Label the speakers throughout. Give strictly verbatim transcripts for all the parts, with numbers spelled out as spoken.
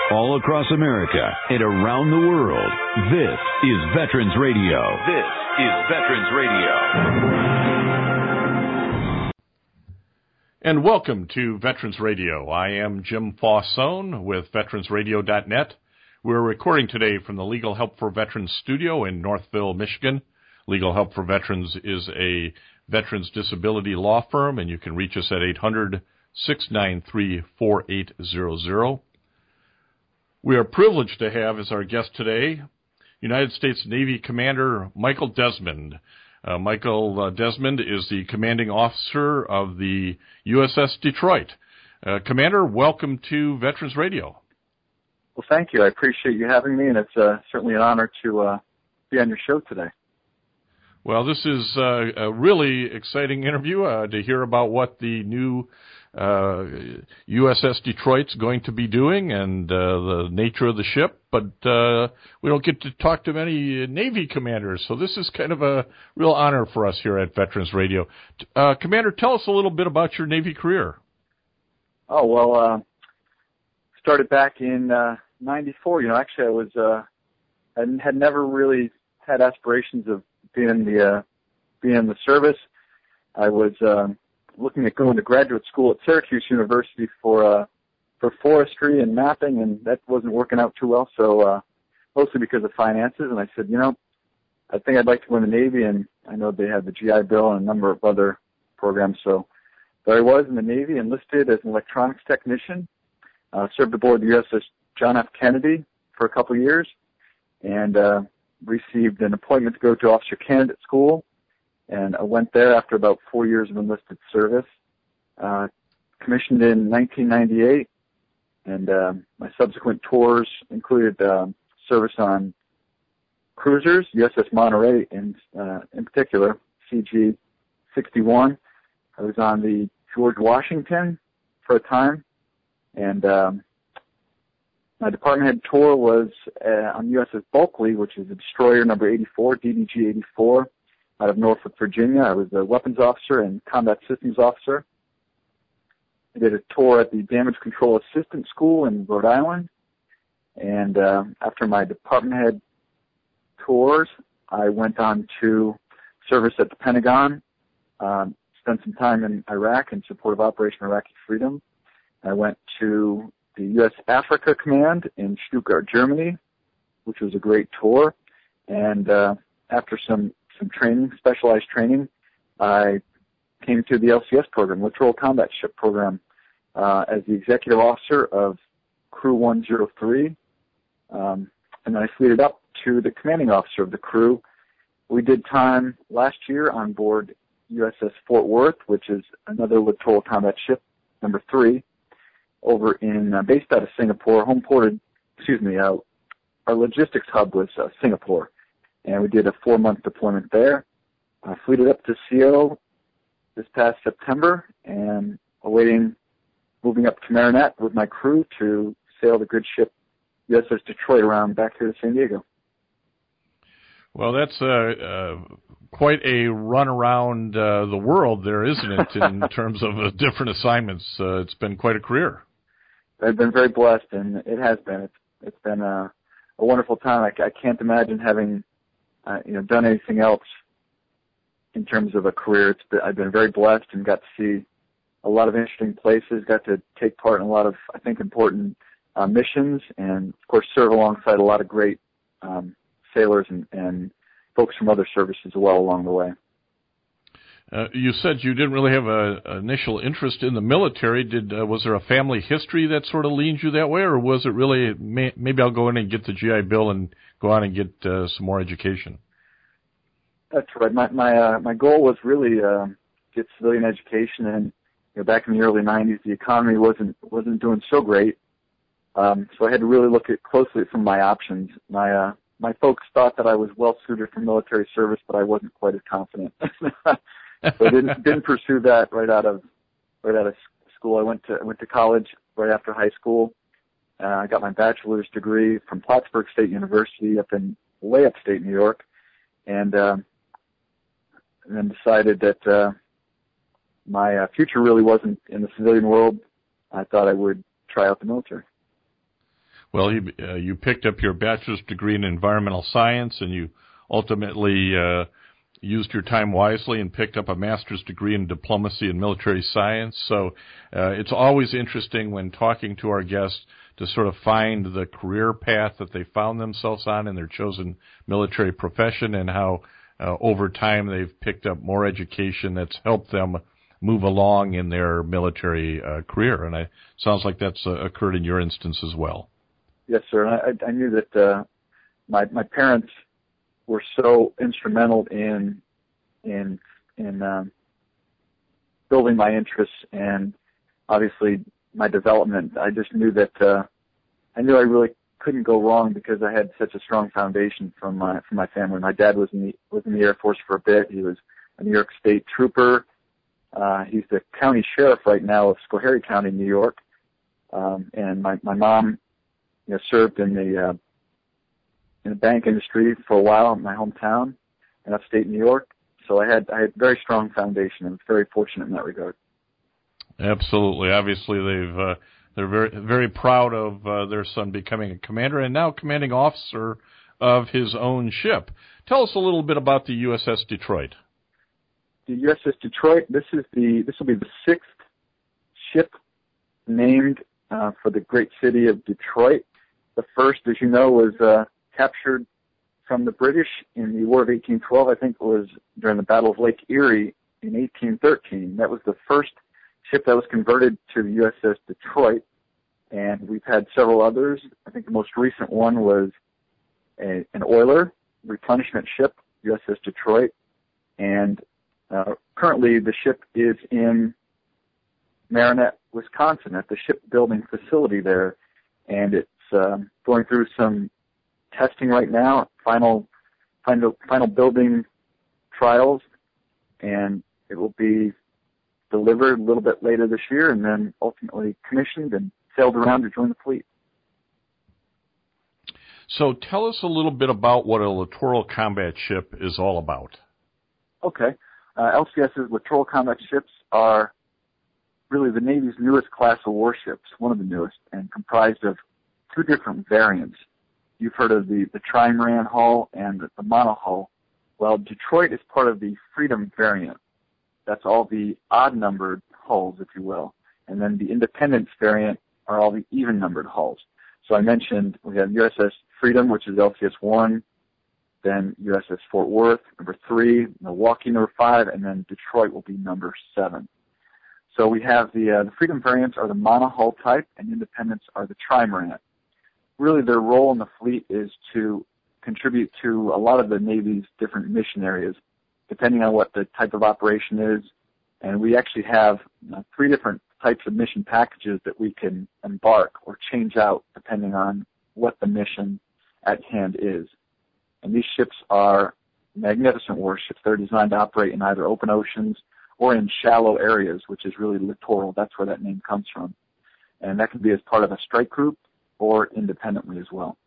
Speaker 1: All across America and around the world, this is Veterans Radio. This is Veterans Radio.
Speaker 2: And welcome to Veterans Radio. I am Jim Faussone with veterans radio dot net. We're recording today from the Legal Help for Veterans studio in Northville, Michigan. Legal Help for Veterans is a veterans disability law firm, and you can reach us at eight hundred, six nine three, four eight zero zero. We are privileged to have as our guest today United States Navy Commander Michael Desmond. Uh, Michael uh, Desmond is the commanding officer of the U S S Detroit. Uh, Commander, welcome to Veterans Radio.
Speaker 3: Well, thank you. I appreciate you having me, and it's uh, certainly an honor to uh, be on your show today.
Speaker 2: Well, this is uh, a really exciting interview uh, to hear about what the new uh, U S S Detroit's going to be doing and uh, the nature of the ship. But uh, we don't get to talk to many Navy commanders, so this is kind of a real honor for us here at Veterans Radio. Uh, Commander, tell us a little bit about your Navy career.
Speaker 3: Oh, well, uh, started back in uh, ninety-four. You know, actually I was, uh, I had never really had aspirations of being in the, uh, being in the service. I was, um, looking at going to graduate school at Syracuse University for, uh, for forestry and mapping, and that wasn't working out too well. So, uh, mostly because of finances. And I said, you know, I think I'd like to go in the Navy, and I know they had the G I Bill and a number of other programs. So there I was in the Navy, enlisted as an electronics technician, uh, served aboard the U S S John F. Kennedy for a couple of years, and, uh, received an appointment to go to officer candidate school, and I went there after about four years of enlisted service. Uh, commissioned in nineteen ninety-eight, and uh, my subsequent tours included uh, service on cruisers, U S S Monterey in, uh, in particular, C G sixty-one. I was on the George Washington for a time, and um, my department head tour was uh, on U S S Bulkley, which is a destroyer number eighty-four, D D G eighty-four, out of Norfolk, Virginia. I was a weapons officer and combat systems officer. I did a tour at the Damage Control Assistant School in Rhode Island. And uh, after my department head tours, I went on to service at the Pentagon, um, spent some time in Iraq in support of Operation Iraqi Freedom. I went to the U S Africa Command in Stuttgart, Germany, which was a great tour. And uh, after some, some training, specialized training, I came to the L C S program, Littoral Combat Ship Program, uh, as the executive officer of Crew one oh three. Um, and then I fleeted up to the commanding officer of the crew. We did time last year on board U S S Fort Worth, which is another Littoral Combat Ship, number three, over in, uh, based out of Singapore, home ported, excuse me, uh, our logistics hub was uh, Singapore, and we did a four-month deployment there. I flew it up to C O this past September, and awaiting moving up to Marinette with my crew to sail the good ship U S S Detroit around back here to San Diego.
Speaker 2: Well, that's uh, uh, quite a run around uh, the world there, isn't it, in terms of uh, different assignments? Uh, it's been quite a career.
Speaker 3: I've been very blessed, and it has been. It's it's been a, a wonderful time. I, I can't imagine having, uh, you know, done anything else in terms of a career. It's been, I've been very blessed and got to see a lot of interesting places. Got to take part in a lot of, I think, important uh, missions, and of course, serve alongside a lot of great um, sailors and, and folks from other services as well along the way.
Speaker 2: Uh, you said you didn't really have a, an initial interest in the military. Did uh, was there a family history that sort of leaned you that way, or was it really may, maybe I'll go in and get the G I Bill and go on and get uh, some more education?
Speaker 3: That's right. My my uh, my goal was really uh, get civilian education, and you know, back in the early nineties, the economy wasn't wasn't doing so great, um, so I had to really look at closely at some of my options. My uh, my folks thought that I was well suited for military service, but I wasn't quite as confident. So I didn't didn't pursue that right out of right out of school. I went to I went to college right after high school. Uh, I got my bachelor's degree from Plattsburgh State University up in way upstate New York, and, uh, and then decided that uh, my uh, future really wasn't in the civilian world. I thought I would try out the military.
Speaker 2: Well, you, uh, you picked up your bachelor's degree in environmental science, and you ultimately uh, used your time wisely and picked up a master's degree in diplomacy and military science. So uh, it's always interesting when talking to our guests to sort of find the career path that they found themselves on in their chosen military profession, and how uh, over time they've picked up more education that's helped them move along in their military uh, career. And it sounds like that's uh, occurred in your instance as well.
Speaker 3: Yes, sir. And I, I knew that uh, my my parents were so instrumental in in in um, building my interests and obviously my development. I just knew that uh, I knew I really couldn't go wrong because I had such a strong foundation from my from my family. My dad was in the was in the Air Force for a bit. He was a New York State trooper. Uh, he's the county sheriff right now of Schoharie County, New York. Um, and my my mom, you know, served in the uh, in the bank industry for a while in my hometown in upstate New York. So I had I had very strong foundation. I was very fortunate in that regard.
Speaker 2: Absolutely. Obviously, they've uh, they're very very proud of uh, their son becoming a commander and now commanding officer of his own ship. Tell us a little bit about the U S S Detroit.
Speaker 3: The U S S Detroit. This is the this will be the sixth ship named uh, for the great city of Detroit. The first, as you know, was uh, captured from the British in the War of eighteen twelve. I think it was during the Battle of Lake Erie in eighteen thirteen. That was the first ship that was converted to the U S S Detroit, and we've had several others. I think the most recent one was a, an oiler replenishment ship, U S S Detroit, and uh, currently the ship is in Marinette, Wisconsin, at the shipbuilding facility there, and it's um, going through some testing right now, final, final, final building trials, and it will be delivered a little bit later this year, and then ultimately commissioned and sailed around to join the fleet.
Speaker 2: So tell us a little bit about what a littoral combat ship is all about.
Speaker 3: Okay. Uh, LCS's littoral combat ships are really the Navy's newest class of warships, one of the newest, and comprised of two different variants. You've heard of the, the trimaran hull and the, the monohull. Well, Detroit is part of the Freedom variant. That's all the odd-numbered hulls, if you will. And then the Independence variant are all the even-numbered hulls. So I mentioned we have U S S Freedom, which is L C S one, then U S S Fort Worth, number three, Milwaukee, number five, and then Detroit will be number seven. So we have the, uh, the Freedom variants are the monohull type, and Independence are the trimaran. Really, their role in the fleet is to contribute to a lot of the Navy's different mission areas, depending on what the type of operation is. And we actually have uh, three different types of mission packages that we can embark or change out depending on what the mission at hand is. And these ships are magnificent warships. They're designed to operate in either open oceans or in shallow areas, which is really littoral. That's where that name comes from. And that can be as part of a strike group or independently as well.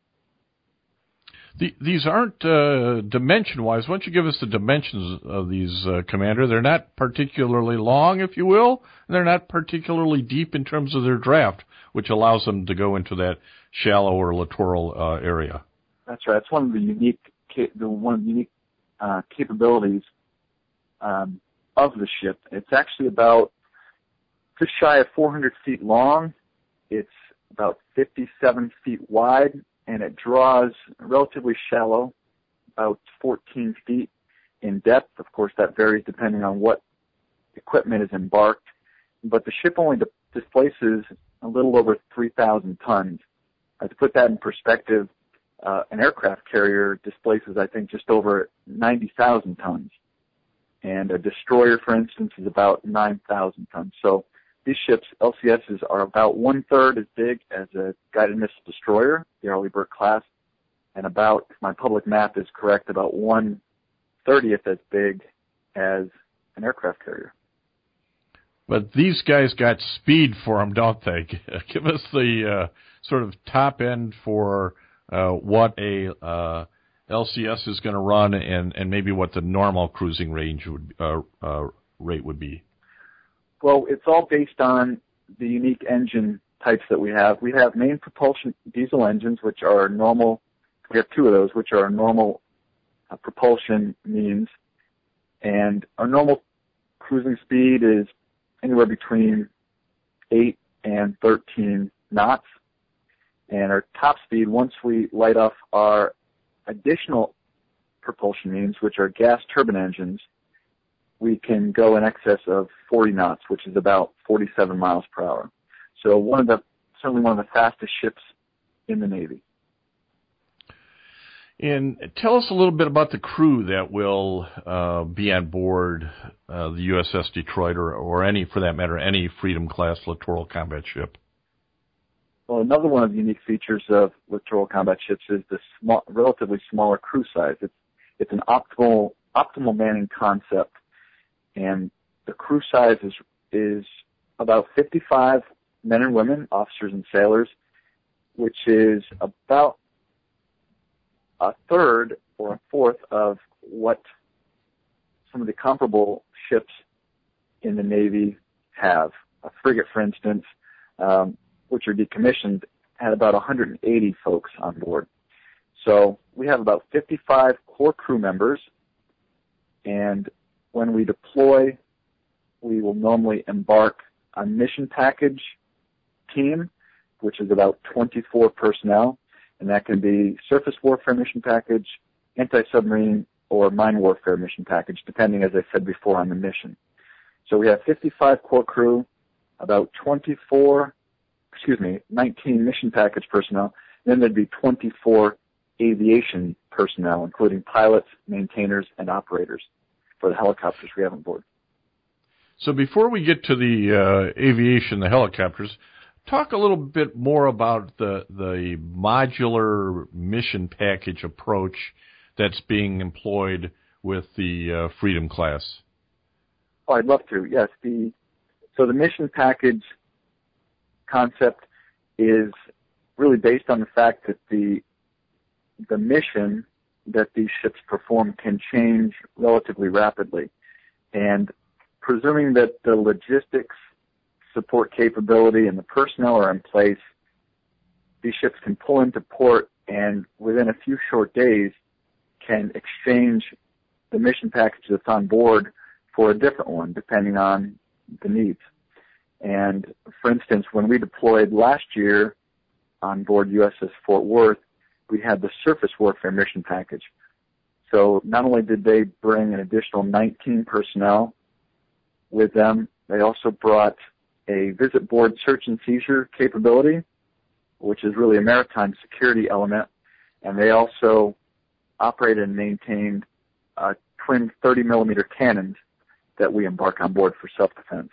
Speaker 2: The, these aren't uh, dimension-wise. Why don't you give us the dimensions of these, uh, Commander? They're not particularly long, if you will, and they're not particularly deep in terms of their draft, which allows them to go into that shallow or littoral uh, area.
Speaker 3: That's right. It's one of the unique, the one of the unique uh, capabilities um, of the ship. It's actually about just shy of four hundred feet long. It's about fifty-seven feet wide, and it draws relatively shallow, about fourteen feet in depth. Of course, that varies depending on what equipment is embarked. But the ship only displaces a little over three thousand tons. Uh, to put that in perspective, uh, an aircraft carrier displaces, I think, just over ninety thousand tons. And a destroyer, for instance, is about nine thousand tons. So these ships, L C Ss, are about one-third as big as a guided missile destroyer, the Arleigh Burke class, and about, if my public math is correct, about one-thirtieth as big as an aircraft carrier.
Speaker 2: But these guys got speed for them, don't they? Give us the uh, sort of top end for uh, what a uh, L C S is going to run, and, and maybe what the normal cruising range would uh, uh, rate would be.
Speaker 3: Well, it's all based on the unique engine types that we have. We have main propulsion diesel engines, which are normal. We have two of those, which are normal uh, propulsion means. And our normal cruising speed is anywhere between eight and thirteen knots. And our top speed, once we light off our additional propulsion means, which are gas turbine engines, we can go in excess of forty knots, which is about forty-seven miles per hour. So one of the, certainly one of the fastest ships in the Navy.
Speaker 2: And tell us a little bit about the crew that will uh, be on board uh, the U S S Detroit, or, or any, for that matter, any Freedom-class littoral combat ship.
Speaker 3: Well, another one of the unique features of littoral combat ships is the small, relatively smaller crew size. It's, it's an optimal, optimal manning concept, and the crew size is, is about fifty-five men and women, officers and sailors, which is about a third or a fourth of what some of the comparable ships in the Navy have. A frigate, for instance, um, which are decommissioned, had about one hundred eighty folks on board. So we have about fifty-five core crew members, and when we deploy, we will normally embark a mission package team, which is about twenty-four personnel, and that can be surface warfare mission package, anti-submarine, or mine warfare mission package, depending, as I said before, on the mission. So we have fifty-five core crew, about twenty-four, excuse me, nineteen mission package personnel, and then there'd be twenty-four aviation personnel, including pilots, maintainers, and operators for the helicopters we have on board.
Speaker 2: So before we get to the uh, aviation, the helicopters, talk a little bit more about the the modular mission package approach that's being employed with the uh, Freedom class.
Speaker 3: Oh, I'd love to. Yes, the so the mission package concept is really based on the fact that the the mission that these ships perform can change relatively rapidly, and presuming that the logistics, support capability, and the personnel are in place, these ships can pull into port and within a few short days can exchange the mission package that's on board for a different one, depending on the needs. And for instance, when we deployed last year on board U S S Fort Worth, we had the surface warfare mission package. So not only did they bring an additional nineteen personnel with them, they also brought a visit board search and seizure capability, which is really a maritime security element, and they also operated and maintained uh, twin thirty millimeter cannons that we embark on board for self-defense.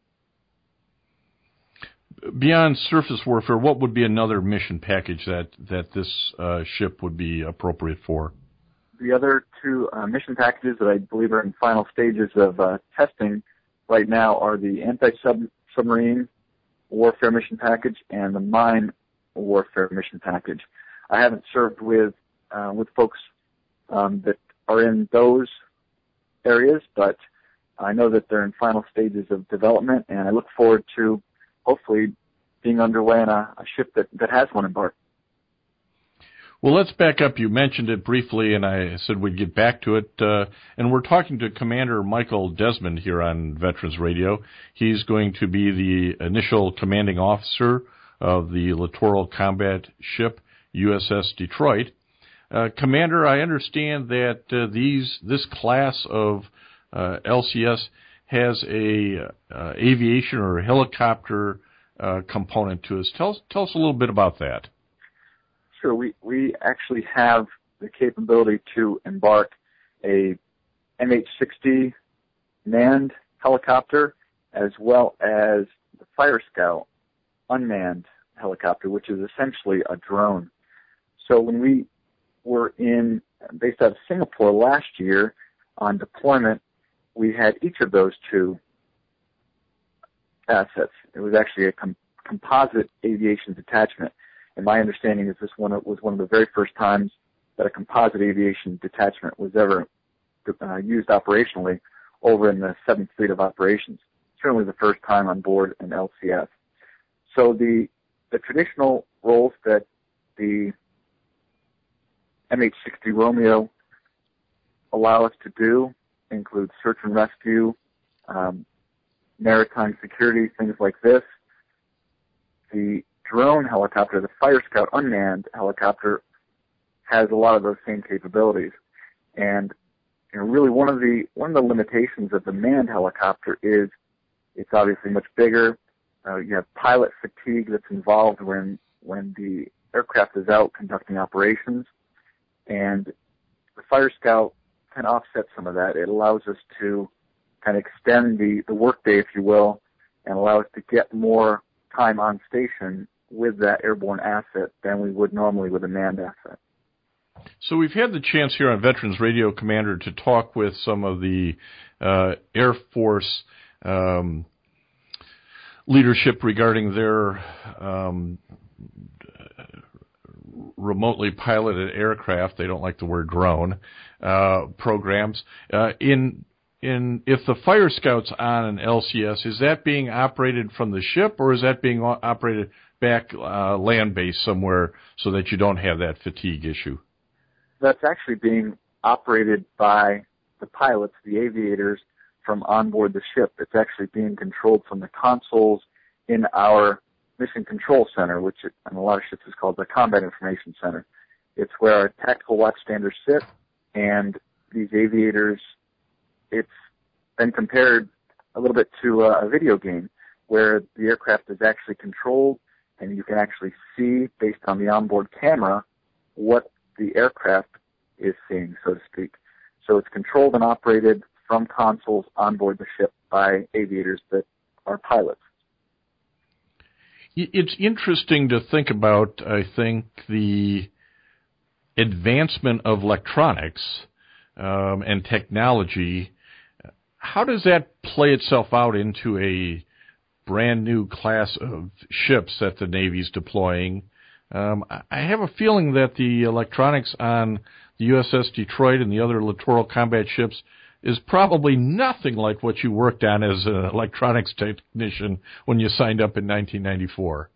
Speaker 2: Beyond surface warfare, what would be another mission package that, that this uh, ship would be appropriate for?
Speaker 3: The other two uh, mission packages that I believe are in final stages of uh, testing right now are the anti-submarine warfare mission package and the mine warfare mission package. I haven't served with uh, with folks um, that are in those areas, but I know that they're in final stages of development, and I look forward to hopefully being underway in a, a ship that, that has one embarked.
Speaker 2: Well, let's back up. You mentioned it briefly, and I said we'd get back to it. Uh, and we're talking to Commander Michael Desmond here on Veterans Radio. He's going to be the initial commanding officer of the littoral combat ship U S S Detroit. Uh, Commander, I understand that uh, these this class of uh, L C S has a uh, aviation or helicopter uh, component to it. Tell us, tell us a little bit about that.
Speaker 3: Sure. We, we actually have the capability to embark a M H sixty manned helicopter as well as the Fire Scout unmanned helicopter, which is essentially a drone. So when we were in, based out of Singapore last year on deployment, we had each of those two assets. It was actually a com- composite aviation detachment. And my understanding is this one was one of the very first times that a composite aviation detachment was ever uh, used operationally over in the seventh Fleet of Operations. Certainly the first time on board an L C S. so the the traditional roles that the M H sixty Romeo allow us to do include search and rescue, um, maritime security, things like this. The drone helicopter, the Fire Scout unmanned helicopter, has a lot of those same capabilities. And you know, really one of the one of the limitations of the manned helicopter is it's obviously much bigger. Uh, you have pilot fatigue that's involved when when the aircraft is out conducting operations. And the Fire Scout kind of offsets some of that. It allows us to kind of extend the, the workday, if you will, and allow us to get more time on station with that airborne asset than we would normally with a manned asset.
Speaker 2: So we've had the chance here on Veterans Radio, Commander, to talk with some of the uh, Air Force um, leadership regarding their um, remotely piloted aircraft. They don't like the word drone uh, programs. Uh, in in if the Fire Scout's on an L C S, is that being operated from the ship, or is that being operated back uh, land-based somewhere so that you don't have that fatigue issue?
Speaker 3: That's actually being operated by the pilots, the aviators, from onboard the ship. It's actually being controlled from the consoles in our Mission Control Center, which on a lot of ships is called the Combat Information Center. It's where our tactical watchstanders sit, and these aviators, it's been compared a little bit to a video game where the aircraft is actually controlled, and you can actually see, based on the onboard camera, what the aircraft is seeing, so to speak. So it's controlled and operated from consoles on board the ship by aviators that are pilots.
Speaker 2: It's interesting to think about, I think, the advancement of electronics um, and technology. How does that play itself out into a brand new class of ships that the Navy's deploying? Um, I have a feeling that the electronics on the U S S Detroit and the other littoral combat ships is probably nothing like what you worked on as an electronics technician when you signed up in nineteen ninety-four.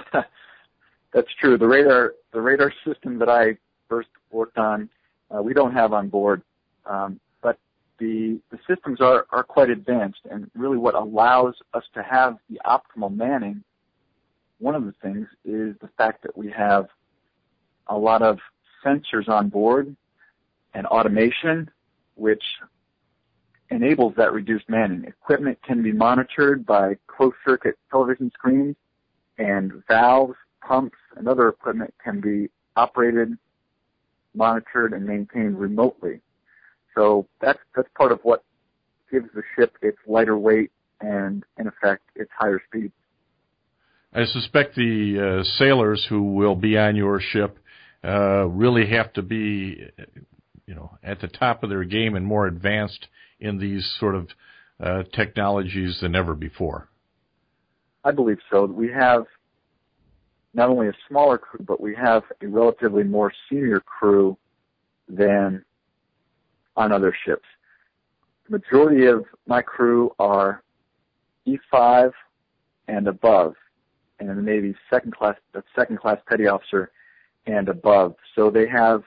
Speaker 3: That's true. The radar, the radar system that I first worked on, uh, we don't have on board, um, but the the systems are, are quite advanced, and really what allows us to have the optimal manning, one of the things is the fact that we have a lot of sensors on board and automation, which enables that reduced manning. Equipment can be monitored by closed-circuit television screens, and valves, pumps, and other equipment can be operated, monitored, and maintained remotely. So that's that's part of what gives the ship its lighter weight and, in effect, its higher speed.
Speaker 2: I suspect the uh, sailors who will be on your ship uh, really have to be, you know, at the top of their game and more advanced in these sort of uh, technologies than ever before.
Speaker 3: I believe so. We have not only a smaller crew, but we have a relatively more senior crew than on other ships. The majority of my crew are E five and above, and in the Navy, second class, second class petty officer and above. So they have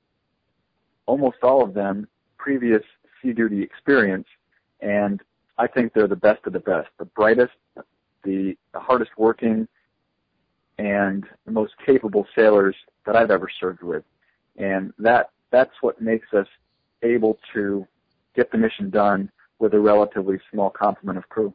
Speaker 3: almost all of them previous sea duty experience, and I think they're the best of the best, the brightest, the, the hardest working, and the most capable sailors that I've ever served with. And that that's what makes us able to get the mission done with a relatively small complement of crew.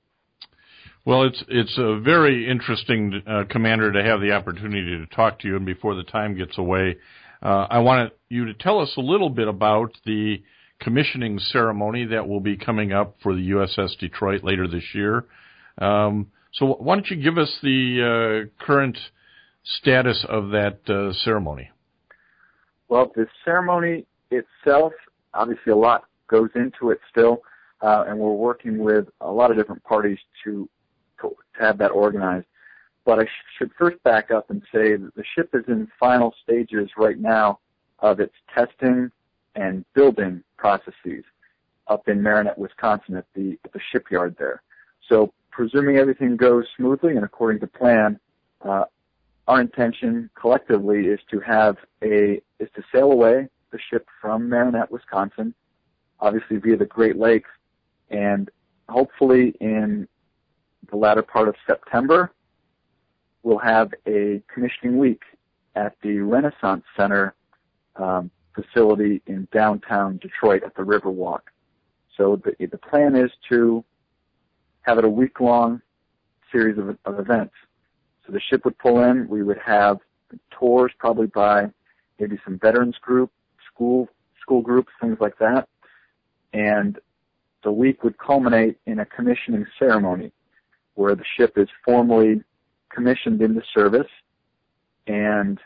Speaker 2: Well, it's it's a very interesting, uh, Commander, to have the opportunity to talk to you. And before the time gets away, uh, I want you to tell us a little bit about the commissioning ceremony that will be coming up for the U S S Detroit later this year. Um, so why don't you give us the uh, current status of that uh, ceremony?
Speaker 3: Well, the ceremony itself, obviously a lot goes into it still, uh, and we're working with a lot of different parties to to have that organized. But I sh- should first back up and say that the ship is in final stages right now of its testing and building processes up in Marinette, Wisconsin at the, at the shipyard there. So presuming everything goes smoothly and according to plan, uh, our intention collectively is to have a is to sail away the ship from Marinette, Wisconsin, obviously via the Great Lakes, and hopefully in the latter part of September, we'll have a commissioning week at the Renaissance Center um, facility in downtown Detroit at the Riverwalk. So the, the plan is to have it a week-long series of, of events. So the ship would pull in. We would have tours probably by maybe some veterans group, school school groups, things like that. And the week would culminate in a commissioning ceremony where the ship is formally commissioned into service and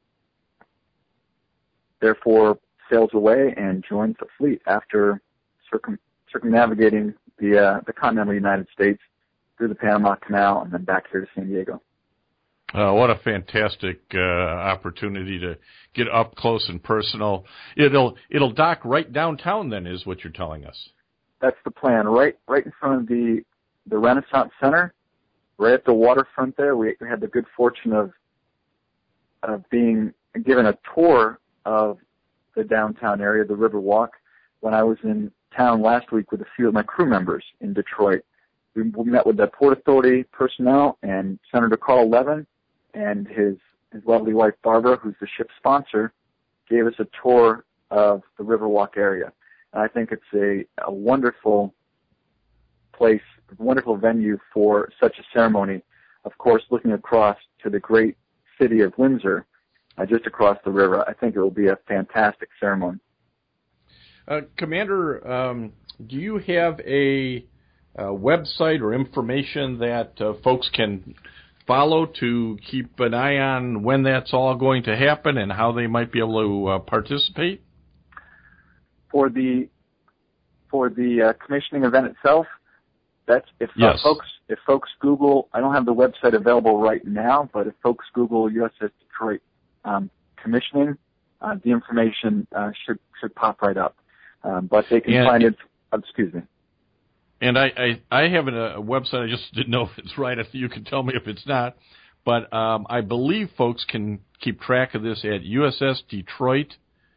Speaker 3: therefore sails away and joins the fleet after circum, circumnavigating the uh, the continental United States through the Panama Canal and then back here to San Diego.
Speaker 2: Uh, what a fantastic uh, opportunity to get up close and personal. It'll it'll dock right downtown then, is what you're telling us.
Speaker 3: That's the plan. Right right in front of the the Renaissance Center, right at the waterfront there. We had the good fortune of of being given a tour of the downtown area, the Riverwalk, when I was in town last week with a few of my crew members in Detroit. We met with the Port Authority personnel and Senator Carl Levin and his, his lovely wife Barbara, who's the ship's sponsor, gave us a tour of the Riverwalk area. And I think it's a, a wonderful place, a wonderful venue for such a ceremony. Of course, looking across to the great city of Windsor, uh, just across the river, I think it will be a fantastic ceremony.
Speaker 2: Uh, Commander, um, do you have a, a website or information that uh, folks can follow to keep an eye on when that's all going to happen and how they might be able to uh, participate?
Speaker 3: For the for the uh, commissioning event itself, that's if
Speaker 2: yes.
Speaker 3: uh, folks if folks Google, I don't have the website available right now, but if folks Google U S S Detroit um, commissioning, uh, the information uh, should should pop right up. Um, but they can
Speaker 2: and,
Speaker 3: find it. Oh, excuse me.
Speaker 2: And I, I, I have a, a website. I just didn't know if it's right. If you can tell me if it's not. But um, I believe folks can keep track of this at U S S Detroit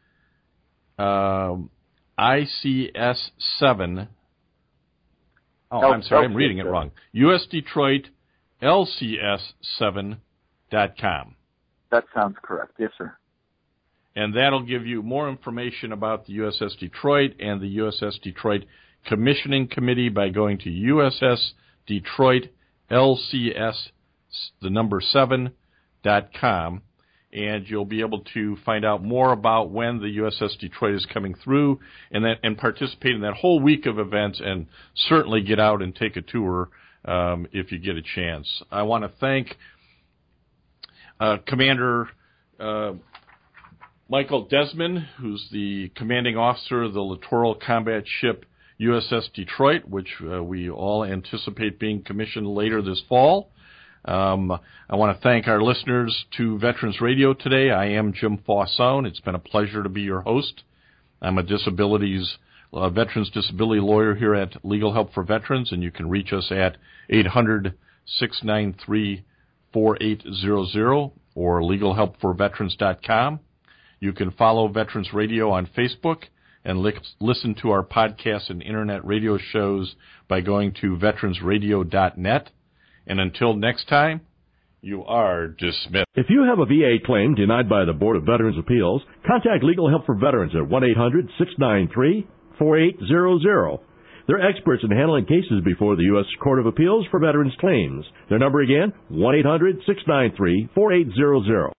Speaker 2: um, I C S seven. Oh,
Speaker 3: L-
Speaker 2: I'm sorry.
Speaker 3: L-
Speaker 2: I'm reading it wrong. U S Detroit L C S seven dot com.
Speaker 3: That sounds correct. Yes, sir.
Speaker 2: And that'll give you more information about the U S S Detroit and the U S S Detroit Commissioning Committee by going to U S S Detroit L C S, the number seven, dot com, and you'll be able to find out more about when the U S S Detroit is coming through and that and participate in that whole week of events, and certainly get out and take a tour um, if you get a chance. I want to thank uh, Commander uh, Michael Desmond, who's the commanding officer of the littoral combat ship U S S Detroit, which uh, we all anticipate being commissioned later this fall. Um, I want to thank our listeners to Veterans Radio today. I am Jim Faussone. It's been a pleasure to be your host. I'm a disabilities, uh, veterans disability lawyer here at Legal Help for Veterans, and you can reach us at eight hundred, six nine three, four eight zero zero or legal help for veterans dot com. You can follow Veterans Radio on Facebook and li- listen to our podcasts and internet radio shows by going to veterans radio dot net. And until next time, you are dismissed.
Speaker 4: If you have a V A claim denied by the Board of Veterans Appeals, contact Legal Help for Veterans at one eight hundred, six nine three, four eight zero zero. They're experts in handling cases before the U S Court of Appeals for Veterans Claims. Their number again, one eight hundred, six nine three, four eight zero zero.